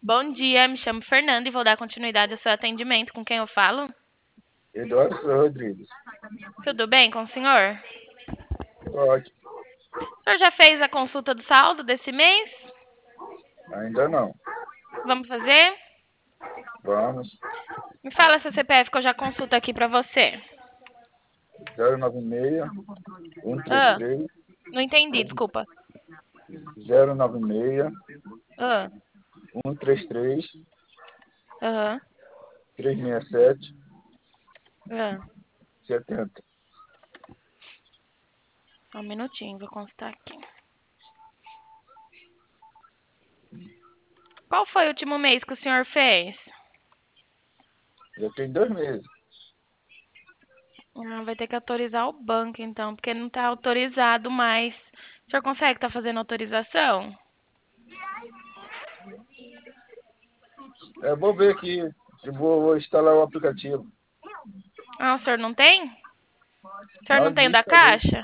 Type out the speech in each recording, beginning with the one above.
Bom dia, me chamo Fernanda e vou dar continuidade ao seu atendimento. Com quem eu falo? Eduardo Rodrigues. Tudo bem com o senhor? Ótimo. O senhor já fez a consulta do saldo desse mês? Ainda não. Vamos fazer? Vamos. Me fala seu CPF que eu já consulto aqui pra você. 096 Ah, 133 não entendi, desculpa. 096 Ah, 133 aham, 367 ah. 70. Só um minutinho, vou consultar aqui. Qual foi o último mês que o senhor fez? Já tem 2 meses. Vai ter que autorizar o banco, então, porque não tá autorizado mais. O senhor consegue estar fazendo autorização? Vou ver aqui. Vou instalar o aplicativo. Ah, o senhor não tem? O senhor Na não hora tem o de da instalei. Caixa?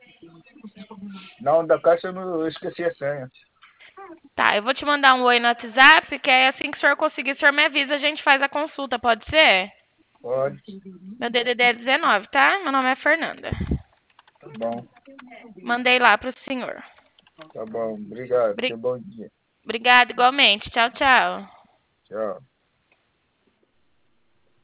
Na hora da caixa eu esqueci a senha. Tá, eu vou te mandar um oi no WhatsApp, que aí assim que o senhor conseguir, o senhor me avisa, a gente faz a consulta, pode ser? Pode. Meu DDD é 19, tá? Meu nome é Fernanda. Tá bom. Mandei lá pro senhor. Tá bom. Obrigado. Bri- Tenha bom dia. Obrigada igualmente. Tchau, tchau. Tchau.